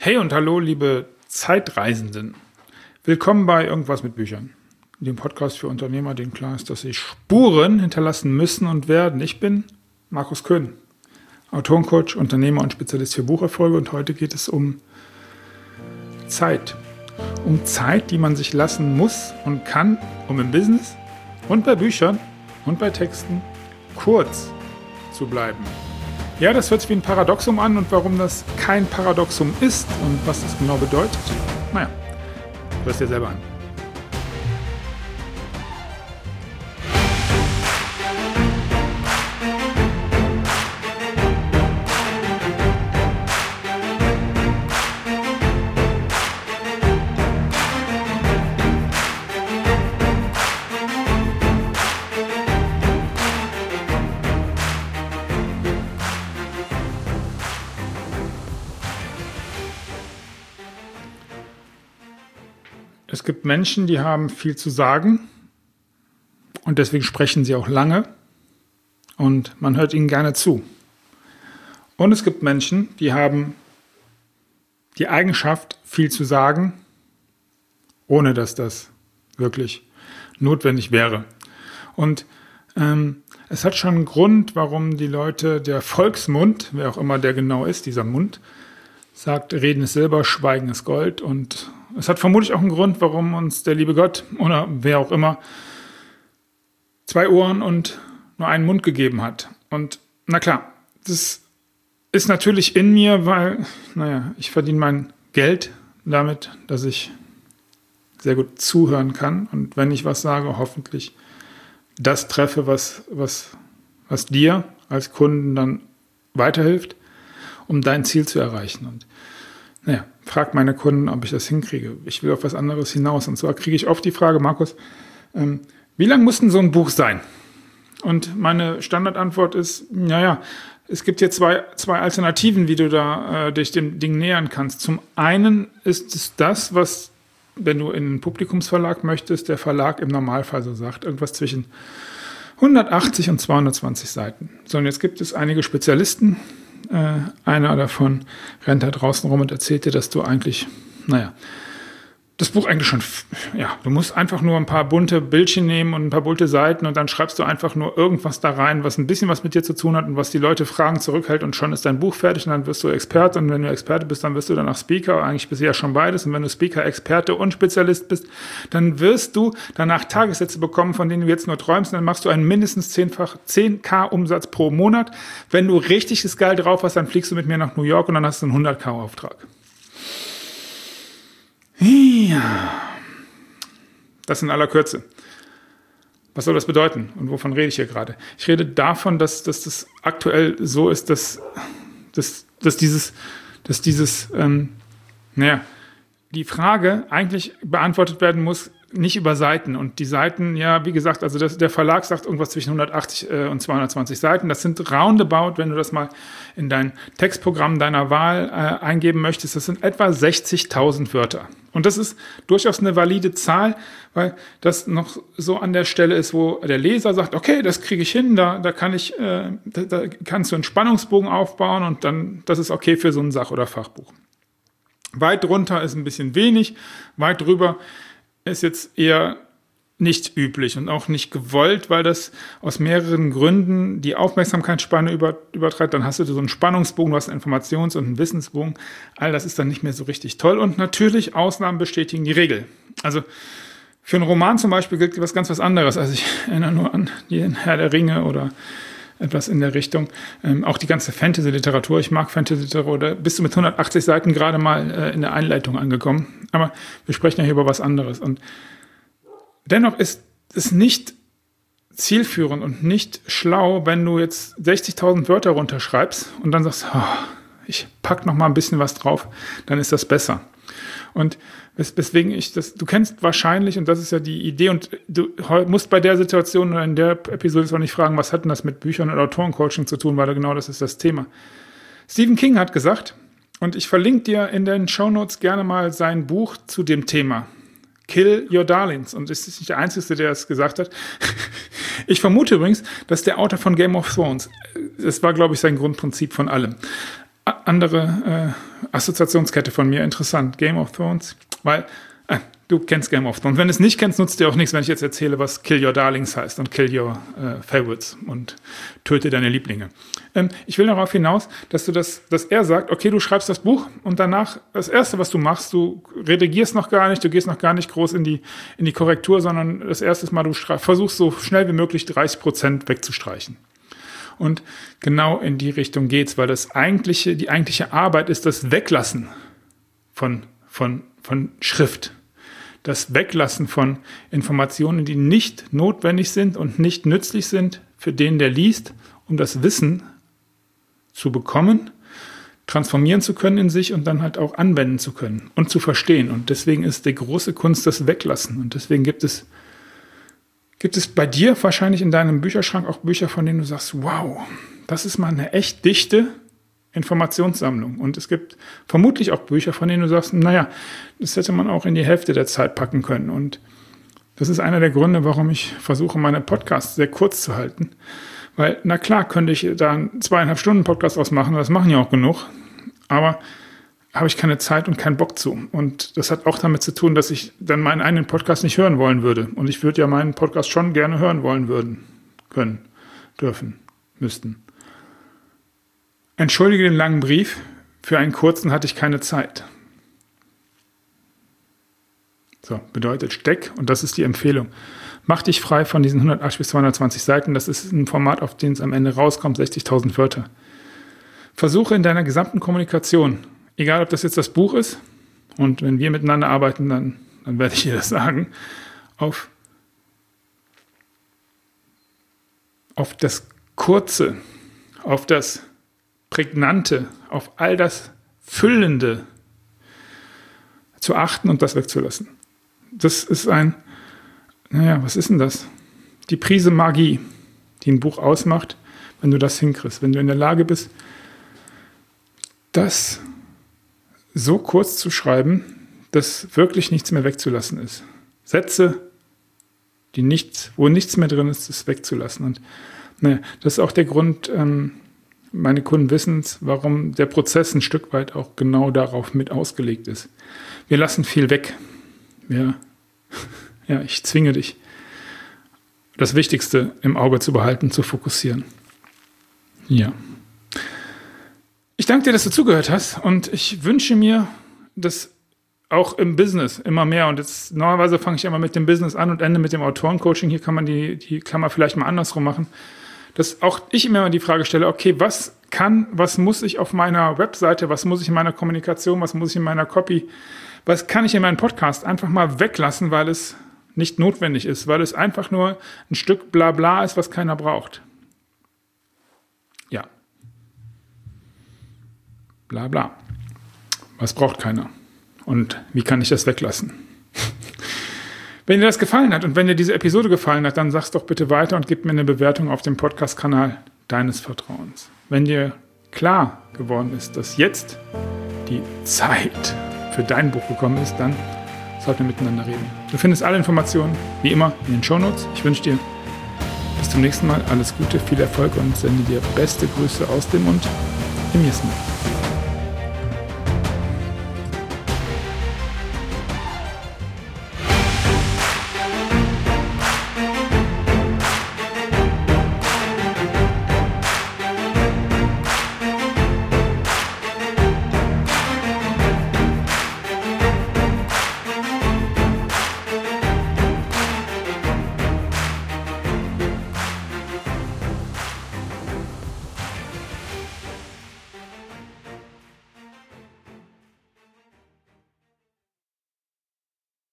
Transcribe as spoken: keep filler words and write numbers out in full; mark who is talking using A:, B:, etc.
A: Hey und hallo, liebe Zeitreisenden. Willkommen bei Irgendwas mit Büchern, dem Podcast für Unternehmer, denen klar ist, dass sie Spuren hinterlassen müssen und werden. Ich bin Markus Köhn, Autorencoach, Unternehmer und Spezialist für Bucherfolge, und heute geht es um Zeit. Um Zeit, die man sich lassen muss und kann, um im Business und bei Büchern und bei Texten kurz zu bleiben. Ja, das hört sich wie ein Paradoxum an, und warum das kein Paradoxum ist und was das genau bedeutet, naja, hörst dir selber an. Es gibt Menschen, die haben viel zu sagen und deswegen sprechen sie auch lange und man hört ihnen gerne zu. Und es gibt Menschen, die haben die Eigenschaft, viel zu sagen, ohne dass das wirklich notwendig wäre. Und ähm, es hat schon einen Grund, warum die Leute, der Volksmund, wer auch immer der genau ist, dieser Mund, sagt, Reden ist Silber, Schweigen ist Gold. Und es hat vermutlich auch einen Grund, warum uns der liebe Gott oder wer auch immer zwei Ohren und nur einen Mund gegeben hat. Und na klar, das ist natürlich in mir, weil, naja, ich verdiene mein Geld damit, dass ich sehr gut zuhören kann. Und wenn ich was sage, hoffentlich das treffe, was, was, was dir als Kunden dann weiterhilft, um dein Ziel zu erreichen. Und naja, frag meine Kunden, ob ich das hinkriege. Ich will auf was anderes hinaus. Und zwar kriege ich oft die Frage, Markus, ähm, wie lang muss denn so ein Buch sein? Und meine Standardantwort ist, naja, es gibt hier zwei, zwei Alternativen, wie du da äh, dich dem Ding nähern kannst. Zum einen ist es das, was, wenn du in einen Publikumsverlag möchtest, der Verlag im Normalfall so sagt, irgendwas zwischen hundertachtzig und zweihundertzwanzig Seiten. So, und jetzt gibt es einige Spezialisten. Äh, einer davon rennt da draußen rum und erzählt dir, dass du eigentlich, naja, das Buch eigentlich schon, ja, du musst einfach nur ein paar bunte Bildchen nehmen und ein paar bunte Seiten und dann schreibst du einfach nur irgendwas da rein, was ein bisschen was mit dir zu tun hat und was die Leute fragen, zurückhält, und schon ist dein Buch fertig und dann wirst du Experte, und wenn du Experte bist, dann wirst du dann auch Speaker, eigentlich bist du ja schon beides, und wenn du Speaker, Experte und Spezialist bist, dann wirst du danach Tagessätze bekommen, von denen du jetzt nur träumst, und dann machst du einen mindestens zehnfach zehn K Umsatz pro Monat. Wenn du richtig das Geil drauf hast, dann fliegst du mit mir nach New York und dann hast du einen hundert K Auftrag. Ja, das in aller Kürze. Was soll das bedeuten und wovon rede ich hier gerade? Ich rede davon, dass, dass das aktuell so ist, dass, dass, dass dieses, dass dieses ähm, naja, die Frage eigentlich beantwortet werden muss, nicht über Seiten. Und die Seiten, ja, wie gesagt, also das, der Verlag sagt irgendwas zwischen hundertachtzig äh, und zweihundertzwanzig Seiten. Das sind roundabout, wenn du das mal in dein Textprogramm deiner Wahl äh, eingeben möchtest, das sind etwa sechzigtausend Wörter. Und das ist durchaus eine valide Zahl, weil das noch so an der Stelle ist, wo der Leser sagt, okay, das kriege ich hin, da, da kann ich, äh, da, da kannst du einen Spannungsbogen aufbauen, und dann, das ist okay für so ein Sach- oder Fachbuch. Weit drunter ist ein bisschen wenig, weit drüber ist jetzt eher nicht üblich und auch nicht gewollt, weil das aus mehreren Gründen die Aufmerksamkeitsspanne über, übertreibt. Dann hast du so einen Spannungsbogen, du hast einen Informations- und einen Wissensbogen. All das ist dann nicht mehr so richtig toll. Und natürlich, Ausnahmen bestätigen die Regel. Also für einen Roman zum Beispiel gilt was ganz was anderes. Also ich erinnere nur an den Herr der Ringe oder etwas in der Richtung. Ähm, auch die ganze Fantasy-Literatur. Ich mag Fantasy-Literatur. Da bist du mit hundertachtzig Seiten gerade mal äh, in der Einleitung angekommen. Aber wir sprechen ja hier über was anderes. Und dennoch ist es nicht zielführend und nicht schlau, wenn du jetzt sechzigtausend Wörter runterschreibst und dann sagst, oh, ich pack noch mal ein bisschen was drauf, dann ist das besser. Und weswegen ich das, du kennst wahrscheinlich, und das ist ja die Idee, und du musst bei der Situation oder in der Episode zwar nicht fragen, was hat denn das mit Büchern und Autorencoaching zu tun, weil genau das ist das Thema. Stephen King hat gesagt, und ich verlinke dir in den Shownotes gerne mal sein Buch zu dem Thema, Kill Your Darlings. Und es ist nicht der Einzige, der es gesagt hat. Ich vermute übrigens, dass der Autor von Game of Thrones, das war, glaube ich, sein Grundprinzip von allem. Andere Assoziationskette von mir, interessant. Game of Thrones, weil äh, du kennst Game of Thrones. Wenn du es nicht kennst, nutzt dir auch nichts, wenn ich jetzt erzähle, was Kill Your Darlings heißt und Kill Your äh, Favorites und töte deine Lieblinge. Ähm, ich will darauf hinaus, dass du das, dass er sagt, okay, du schreibst das Buch und danach, das Erste, was du machst, du redigierst noch gar nicht, du gehst noch gar nicht groß in die, in die Korrektur, sondern das erste Mal, du versuchst so schnell wie möglich dreißig Prozent wegzustreichen. Und genau in die Richtung geht's, weil das eigentliche, die eigentliche Arbeit ist das Weglassen von, von, von Schrift. Das Weglassen von Informationen, die nicht notwendig sind und nicht nützlich sind für den, der liest, um das Wissen zu bekommen, transformieren zu können in sich und dann halt auch anwenden zu können und zu verstehen. Und deswegen ist die große Kunst das Weglassen. Und deswegen gibt es Gibt es bei dir wahrscheinlich in deinem Bücherschrank auch Bücher, von denen du sagst, wow, das ist mal eine echt dichte Informationssammlung. Und es gibt vermutlich auch Bücher, von denen du sagst, naja, das hätte man auch in die Hälfte der Zeit packen können. Und das ist einer der Gründe, warum ich versuche, meine Podcasts sehr kurz zu halten. Weil, na klar, könnte ich da einen zweieinhalb Stunden Podcast ausmachen, das machen ja auch genug. Aber habe ich keine Zeit und keinen Bock zu. Und das hat auch damit zu tun, dass ich dann meinen eigenen Podcast nicht hören wollen würde. Und ich würde ja meinen Podcast schon gerne hören wollen würden, können, dürfen, müssten. Entschuldige den langen Brief, für einen kurzen hatte ich keine Zeit. So, bedeutet steck, und das ist die Empfehlung. Mach dich frei von diesen hundertachtzig bis zweihundertzwanzig Seiten. Das ist ein Format, auf dem es am Ende rauskommt, sechzigtausend Wörter. Versuche in deiner gesamten Kommunikation, egal, ob das jetzt das Buch ist, und wenn wir miteinander arbeiten, dann, dann werde ich dir das sagen, auf, auf das Kurze, auf das Prägnante, auf all das Füllende zu achten und das wegzulassen. Das ist ein, naja, was ist denn das? Die Prise Magie, die ein Buch ausmacht, wenn du das hinkriegst, wenn du in der Lage bist, das so kurz zu schreiben, dass wirklich nichts mehr wegzulassen ist. Sätze, die nichts, wo nichts mehr drin ist, das wegzulassen. Und naja, das ist auch der Grund, ähm, meine Kunden wissen es, warum der Prozess ein Stück weit auch genau darauf mit ausgelegt ist. Wir lassen viel weg. Ja, ja, ich zwinge dich, das Wichtigste im Auge zu behalten, zu fokussieren. Ja. Ich danke dir, dass du zugehört hast, und ich wünsche mir, dass auch im Business immer mehr, und jetzt normalerweise fange ich immer mit dem Business an und ende mit dem Autorencoaching, hier kann man die, die Klammer vielleicht mal andersrum machen, dass auch ich immer die Frage stelle, okay, was kann, was muss ich auf meiner Webseite, was muss ich in meiner Kommunikation, was muss ich in meiner Copy, was kann ich in meinem Podcast einfach mal weglassen, weil es nicht notwendig ist, weil es einfach nur ein Stück Blabla ist, was keiner braucht. Ja. Bla bla. Was braucht keiner? Und wie kann ich das weglassen? Wenn dir das gefallen hat und wenn dir diese Episode gefallen hat, dann sag's doch bitte weiter und gib mir eine Bewertung auf dem Podcast-Kanal deines Vertrauens. Wenn dir klar geworden ist, dass jetzt die Zeit für dein Buch gekommen ist, dann sollten wir miteinander reden. Du findest alle Informationen, wie immer, in den Shownotes. Ich wünsche dir bis zum nächsten Mal alles Gute, viel Erfolg und sende dir beste Grüße aus dem und im Jesmen.